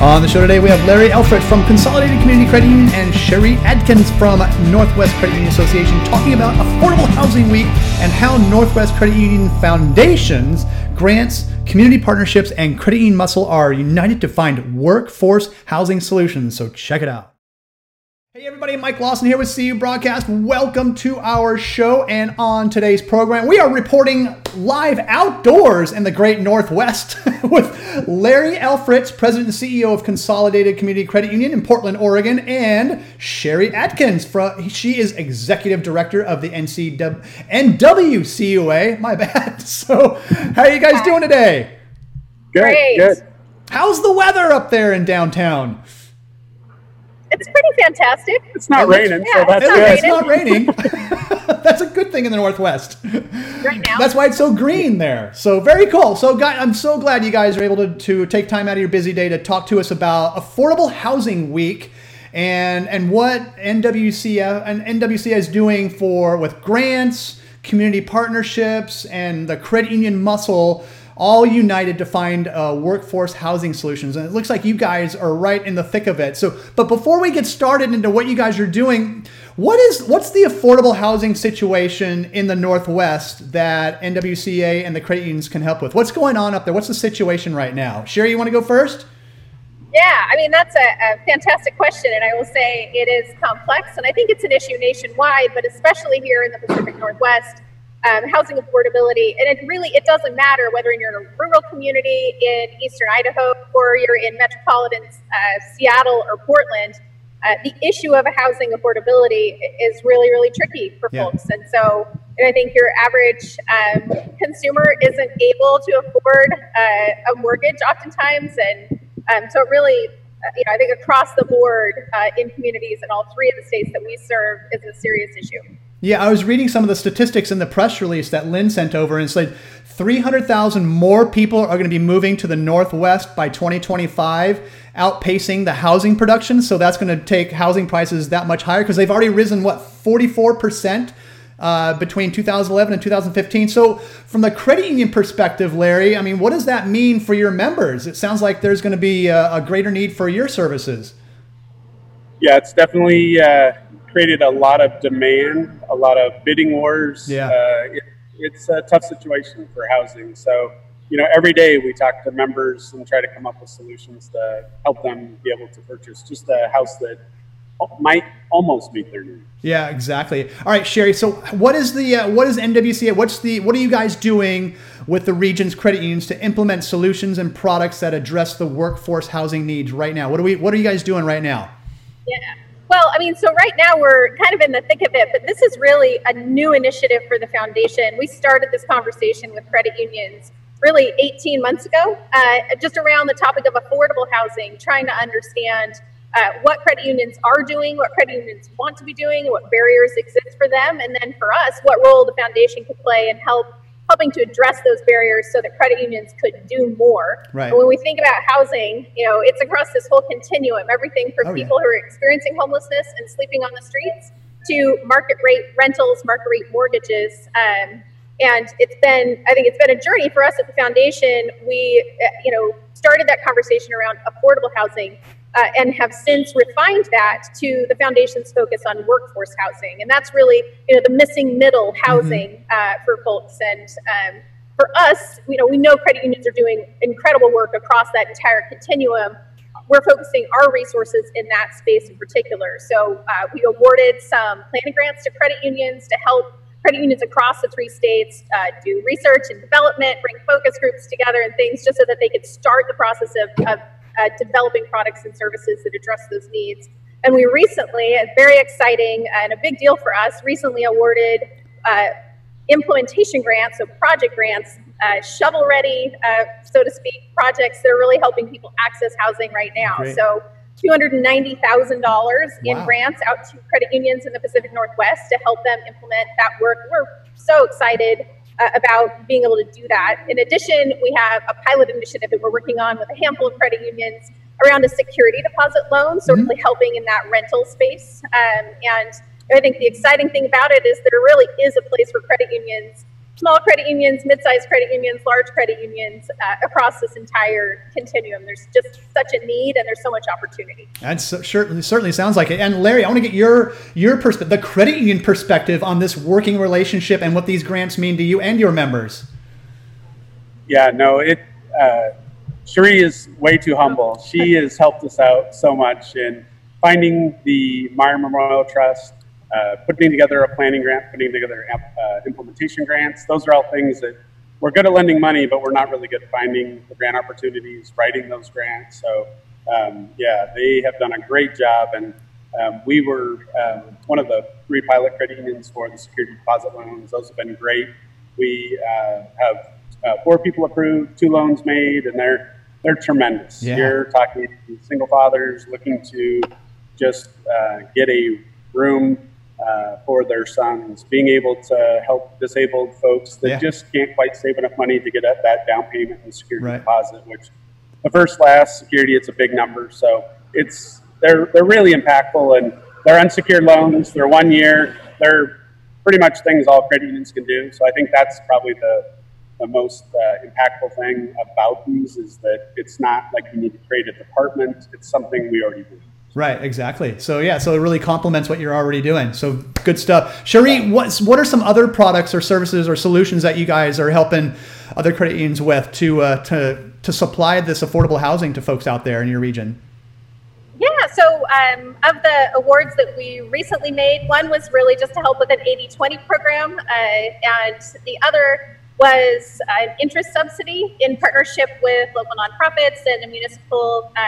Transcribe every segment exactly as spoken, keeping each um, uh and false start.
On the show today, we have Larry Elfrich from Consolidated Community Credit Union and Sherry Adkins from Northwest Credit Union Association talking about Affordable Housing Week and how Northwest Credit Union foundations, grants, community partnerships, and credit union muscle are united to find workforce housing solutions. So check it out. Hey everybody, Mike Lawson here with C U Broadcast. Welcome to our show, and on today's program, we are reporting live outdoors in the great Northwest with Larry Elfrich, President and C E O of Consolidated Community Credit Union in Portland, Oregon, and Sherry Adkins. From, she is Executive Director of the N W C U A. My bad. So how are you guys doing today? Good, Great. good. How's the weather up there in downtown? It's pretty fantastic. It's not raining, yeah, so that's it's good. not It's not raining. That's a good thing in the Northwest. Right now. That's why it's so green there. So very cool. So guys, I'm so glad you guys are able to, to take time out of your busy day to talk to us about Affordable Housing Week and and what N W C F and N W C A is doing for with grants, community partnerships, and the credit union muscle, all united to find uh, workforce housing solutions. And it looks like you guys are right in the thick of it. So, but before we get started into what you guys are doing, what is what's the affordable housing situation in the Northwest that N W C A and the credit unions can help with? What's going on up there? What's the situation right now? Sherry, you want to go first? Yeah, I mean, that's a, a fantastic question. And I will say it is complex. And I think it's an issue nationwide, but especially here in the Pacific Northwest. Um, housing affordability, and it really, it doesn't matter whether you're in a rural community in eastern Idaho or you're in metropolitan uh, Seattle or Portland, uh, the issue of a housing affordability is really, really tricky for Yeah. folks. And so and I think your average um, consumer isn't able to afford uh, a mortgage oftentimes. And um, so it really, uh, you know, I think across the board uh, in communities in all three of the states that we serve is a serious issue. Yeah, I was reading some of the statistics in the press release that Lynn sent over, and it's like three hundred thousand more people are going to be moving to the Northwest by twenty twenty-five, outpacing the housing production. So that's going to take housing prices that much higher because they've already risen, what, forty-four percent uh, between two thousand eleven and two thousand fifteen. So from the credit union perspective, Larry, I mean, what does that mean for your members? It sounds like there's going to be a, a greater need for your services. Yeah, it's definitely uh, created a lot of demand, a lot of bidding wars. Yeah. Uh, it, it's a tough situation for housing. So, you know, every day we talk to members and try to come up with solutions to help them be able to purchase just a house that might almost meet their needs. Yeah, exactly. All right, Sherry. So, what is the uh, what is N W C A? What's the what are you guys doing with the region's credit unions to implement solutions and products that address the workforce housing needs right now? What are we What are you guys doing right now? Yeah. Well, I mean, so right now we're kind of in the thick of it, but this is really a new initiative for the foundation. We started this conversation with credit unions really eighteen months ago, uh, just around the topic of affordable housing, trying to understand uh, what credit unions are doing, what credit unions want to be doing, what barriers exist for them, and then for us, what role the foundation could play in help helping to address those barriers so that credit unions could do more. Right. And when we think about housing, you know, it's across this whole continuum, everything for Oh, people yeah. who are experiencing homelessness and sleeping on the streets to market rate rentals, market rate mortgages. Um, and it's been, I think it's been a journey for us at the foundation. We, uh, you know, started that conversation around affordable housing uh, and have since refined that to the foundation's focus on workforce housing. And that's really, you know, the missing middle housing mm-hmm. uh, for folks. And um, for us, you know, we know credit unions are doing incredible work across that entire continuum. We're focusing our resources in that space in particular. So uh, we awarded some planning grants to credit unions to help credit unions across the three states uh, do research and development, bring focus groups together and things just so that they could start the process of, of uh, developing products and services that address those needs. And we recently, a very exciting and a big deal for us, recently awarded uh, implementation grants, so project grants, uh, shovel-ready, uh, so to speak, projects that are really helping people access housing right now. Great. So two hundred ninety thousand dollars in Wow. grants out to credit unions in the Pacific Northwest to help them implement that work. We're so excited uh, about being able to do that. In addition, we have a pilot initiative that we're working on with a handful of credit unions around a security deposit loan, so Mm-hmm. really helping in that rental space. Um, and I think the exciting thing about it is there really is a place for credit unions small credit unions, mid-sized credit unions, large credit unions uh, across this entire continuum. There's just such a need, and there's so much opportunity. That certainly certainly sounds like it. And Larry, I want to get your your perspective, the credit union perspective on this working relationship and what these grants mean to you and your members. Yeah, no, it. Uh, Cherie is way too humble. She has helped us out so much in finding the Meyer Memorial Trust, uh, putting together a planning grant, putting together uh, implementation grants. Those are all things that we're good at lending money, but we're not really good at finding the grant opportunities, writing those grants. So um, yeah, they have done a great job. And um, we were um, one of the three pilot credit unions for the security deposit loans. Those have been great. We uh, have uh, four people approved, two loans made, and they're they're tremendous. Yeah. You're talking to single fathers looking to just uh, get a room uh, for their sons, being able to help disabled folks that yeah. just can't quite save enough money to get at that down payment and security right. deposit, which the first last security, it's a big number. So it's they're they're really impactful, and they're unsecured loans. They're one year. They're pretty much things all credit unions can do. So I think that's probably the the most uh, impactful thing about these is that it's not like you need to create a department. It's something we already do. Right, exactly. So yeah, so it really complements what you're already doing. So good stuff. Cherie, what's, what are some other products or services or solutions that you guys are helping other credit unions with to uh, to to supply this affordable housing to folks out there in your region? Yeah, so um, of the awards that we recently made, one was really just to help with an eighty twenty program, uh, and the other was an interest subsidy in partnership with local nonprofits and a municipal, uh,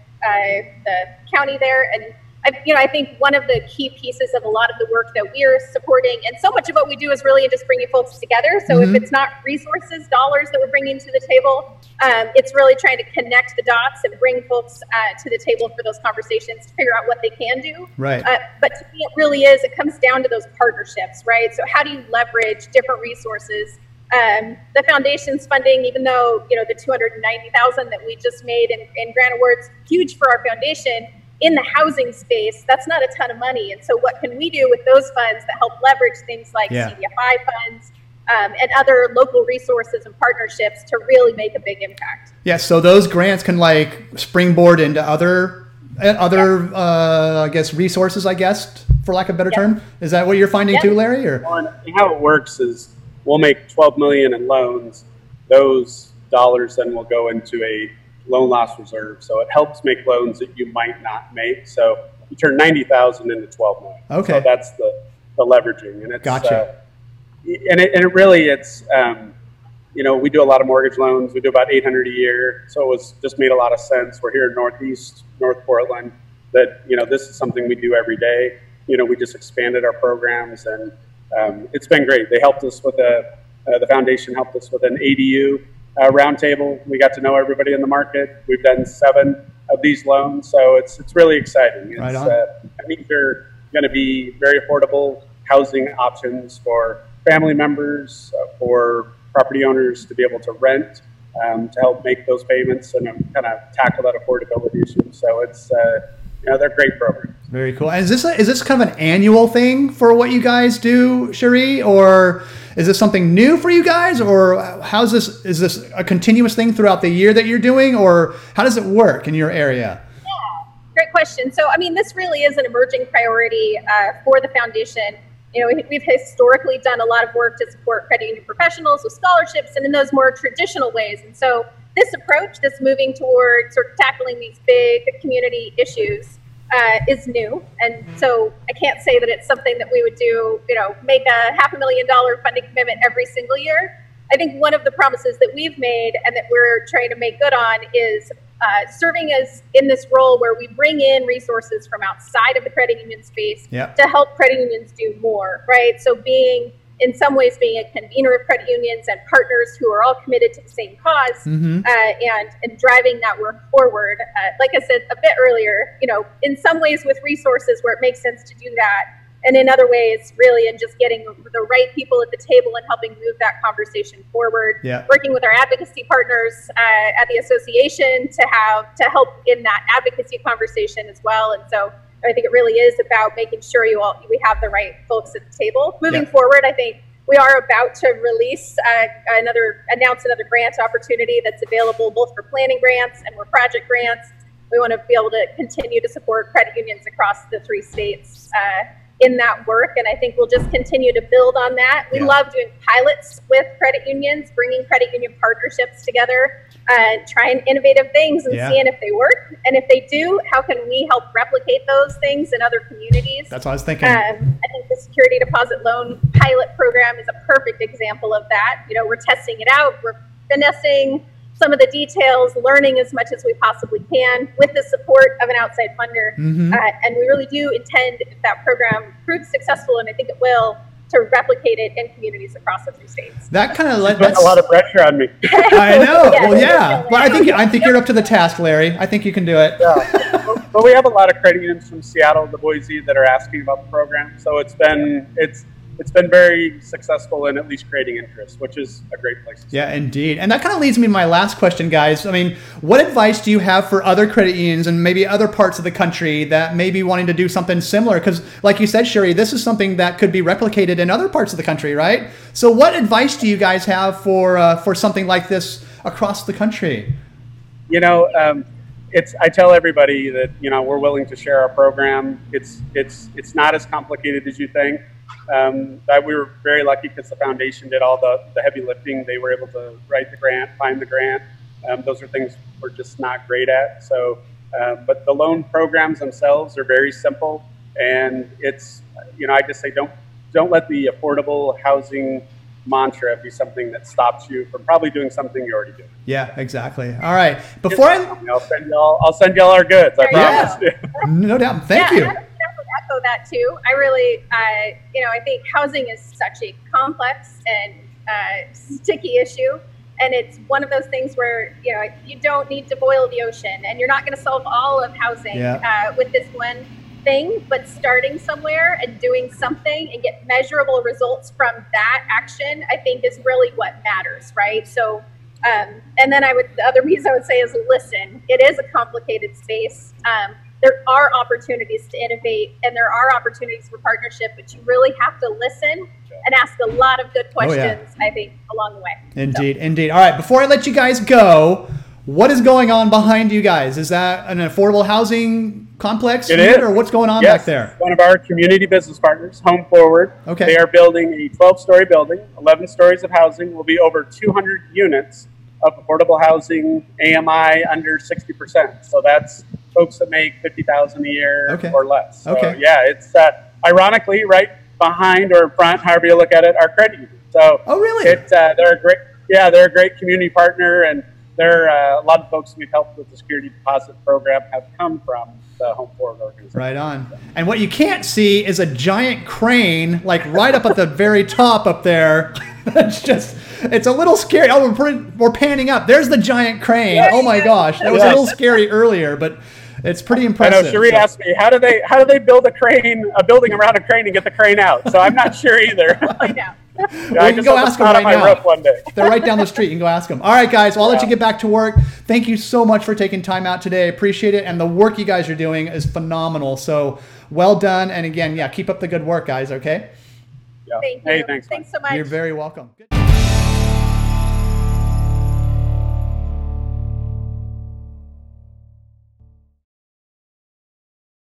uh, the county there. And I, you know, I think one of the key pieces of a lot of the work that we're supporting, and so much of what we do is really just bringing folks together. So mm-hmm. if it's not resources, dollars that we're bringing to the table, um, it's really trying to connect the dots and bring folks uh, to the table for those conversations to figure out what they can do. Right. Uh, but to me, it really is, it comes down to those partnerships, right? So how do you leverage different resources? Um, the foundation's funding, even though, you know, the two hundred ninety thousand that we just made in, in grant awards, huge for our foundation, in the housing space, that's not a ton of money. And so what can we do with those funds that help leverage things like yeah. C D F I funds um, and other local resources and partnerships to really make a big impact? Yeah, so those grants can like springboard into other, other yeah. uh, I guess, resources, I guess, for lack of a better yeah. term. Is that what you're finding yeah. too, Larry? Or well, how it works is we'll make twelve million dollars in loans. Those dollars then will go into a loan loss reserve. So it helps make loans that you might not make. So you turn ninety thousand into twelve million. Okay. So that's the, the leveraging. And it's, gotcha. Uh, and it, and it really, it's, um, you know, we do a lot of mortgage loans. We do about eight hundred a year. So it was just made a lot of sense. We're here in Northeast, North Portland, that, you know, this is something we do every day. You know, we just expanded our programs, and Um, it's been great. They helped us with a, uh, the foundation helped us with an A D U uh, roundtable. We got to know everybody in the market. We've done seven of these loans, so it's it's really exciting. It's, right on. Uh, I think they're going to be very affordable housing options for family members, uh, for property owners to be able to rent, um, to help make those payments and um, kind of tackle that affordability issue. So it's uh, you know, they're great programs. Very cool. And is this a, is this kind of an annual thing for what you guys do, Cherie, or is this something new for you guys, or how's this? Is this a continuous thing throughout the year that you're doing, or how does it work in your area? Yeah, great question. So, I mean, this really is an emerging priority uh, for the foundation. You know, we've historically done a lot of work to support credit union professionals with scholarships and in those more traditional ways. And so this approach, this moving toward sort of tackling these big community issues, Uh, is new. And so I can't say that it's something that we would do, you know, make a half a million dollar funding commitment every single year. I think one of the promises that we've made and that we're trying to make good on is uh, serving as in this role where we bring in resources from outside of the credit union space yep. to help credit unions do more, right? So being in some ways being a convener of credit unions and partners who are all committed to the same cause, mm-hmm. uh, and, and driving that work forward. Uh, like I said a bit earlier, you know, in some ways with resources where it makes sense to do that, and in other ways really in just getting the right people at the table and helping move that conversation forward. Yeah. Working with our advocacy partners uh, at the association to have to help in that advocacy conversation as well. And so I think it really is about making sure you all we have the right folks at the table. Moving yeah. forward, I think we are about to release uh, another, announce another grant opportunity that's available both for planning grants and more project grants. We want to be able to continue to support credit unions across the three states uh, in that work, and I think we'll just continue to build on that. We yeah. love doing pilots with credit unions, bringing credit union partnerships together, uh, trying innovative things and yeah. seeing if they work. And if they do, how can we help replicate those things in other communities? That's what I was thinking. Um, I think the security deposit loan pilot program is a perfect example of that. You know, we're testing it out, we're finessing some of the details, learning as much as we possibly can with the support of an outside funder. Mm-hmm. Uh, and we really do intend, if that program proves successful, and I think it will, to replicate it in communities across the three states. That kind of let that's a lot of pressure on me. I know. yeah, well, yeah. Well, I think I think you're up to the task, Larry. I think you can do it. Yeah. But we have a lot of credit unions from Seattle to Boise that are asking about the program. So it's been it's it's been very successful in at least creating interest, which is a great place to start. Yeah, indeed. And that kind of leads me to my last question, guys. I mean, what advice do you have for other credit unions and maybe other parts of the country that may be wanting to do something similar? Because like you said, Sherry, this is something that could be replicated in other parts of the country, right? So what advice do you guys have for uh, for something like this across the country? You know, um, it's I tell everybody that, you know, we're willing to share our program. It's it's it's not as complicated as you think. Um, that we were very lucky because the foundation did all the, the heavy lifting. They were able to write the grant, find the grant. Um, those are things we're just not great at. So, uh, but the loan programs themselves are very simple, and it's, you know, I just say don't don't let the affordable housing mantra be something that stops you from probably doing something you're already doing. Yeah, exactly. All right. Before I, I'll send y'all, I'll send y'all our goods. I promise. Yeah. No doubt. Thank yeah, you. Echo that too. I really, uh, you know, I think housing is such a complex and uh, sticky issue, and it's one of those things where, you know, you don't need to boil the ocean, and you're not going to solve all of housing yeah. uh, with this one thing. But starting somewhere and doing something and get measurable results from that action, I think, is really what matters, right? So, um, and then I would, the other piece I would say is listen. It is a complicated space. Um, There are opportunities to innovate, and there are opportunities for partnership, but you really have to listen and ask a lot of good questions, oh, yeah. I think, along the way. Indeed, so. indeed. All right, before I let you guys go, what is going on behind you guys? Is that an affordable housing complex? It is. Or what's going on yes. back there? One of our community business partners, Home Forward. Okay. They are building a twelve-story building, eleven stories of housing, will be over two hundred units of affordable housing, A M I under sixty percent. So that's folks that make fifty thousand dollars a year okay. or less. So, okay. yeah, it's uh, ironically right behind or in front, however you look at it, our credit union. So oh, really? It, uh, they're a great, yeah, they're a great community partner, and they're uh, a lot of folks we've helped with the security deposit program have come from the Home Forward organization. Right on. And what you can't see is a giant crane, like right up at the very top up there. It's just, it's a little scary. Oh, we're, pretty, we're panning up. There's the giant crane. Yeah, oh my yeah. gosh, that was yeah. a little scary earlier, but it's pretty impressive. I know. Sheree so. asked me, how do they how do they build a crane, a building around a crane, and get the crane out? So I'm not sure either. I know. Yeah, well, I you can go ask them right now. One day. They're right down the street. You can go ask them. All right, guys. Well, I'll yeah. let you get back to work. Thank you so much for taking time out today. I appreciate it. And the work you guys are doing is phenomenal. So well done. And again, yeah, keep up the good work, guys. Okay. Yeah. Thank you. Hey, thanks. Thanks so much. You're very welcome. Good.